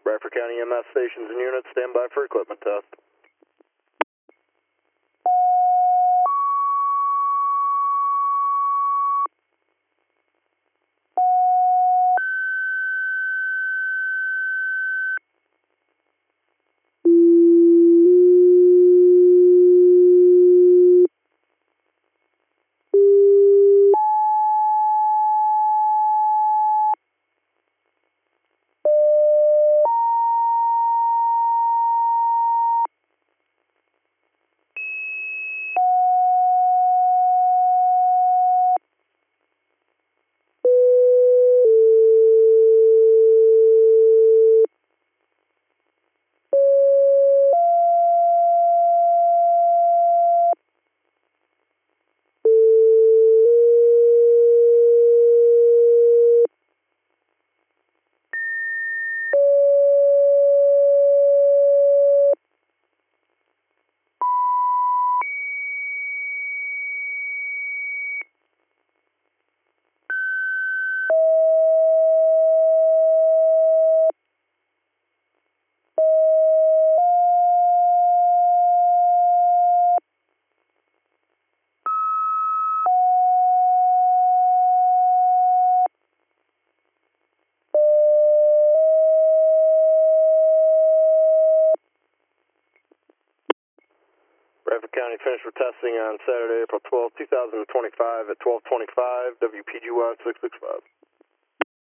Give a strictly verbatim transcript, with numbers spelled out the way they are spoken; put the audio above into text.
Bradford County E M S stations and units, stand by for equipment test. Bradford County finished for testing on Saturday, April twelfth, two thousand twenty-five at twelve twenty-five, W P G Y six six five.